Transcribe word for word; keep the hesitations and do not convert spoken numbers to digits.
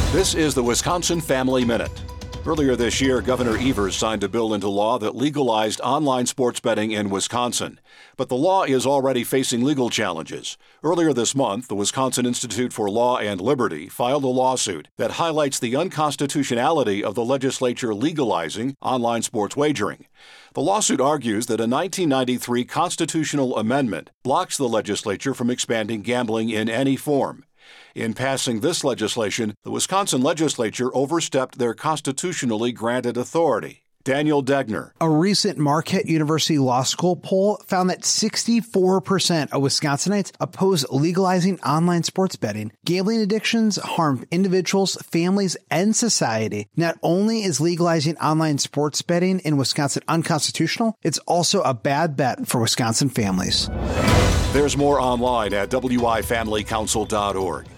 This is the Wisconsin Family Minute. Earlier this year, Governor Evers signed a bill into law that legalized online sports betting in Wisconsin. But the law is already facing legal challenges. Earlier this month, the Wisconsin Institute for Law and Liberty filed a lawsuit that highlights the unconstitutionality of the legislature legalizing online sports wagering. The lawsuit argues that a nineteen ninety-three constitutional amendment blocks the legislature from expanding gambling in any form. In passing this legislation, the Wisconsin legislature overstepped their constitutionally granted authority. Daniel Degner. A recent Marquette University Law School poll found that sixty-four percent of Wisconsinites oppose legalizing online sports betting. Gambling addictions harm individuals, families, and society. Not only is legalizing online sports betting in Wisconsin unconstitutional, it's also a bad bet for Wisconsin families. There's more online at W I family council dot org.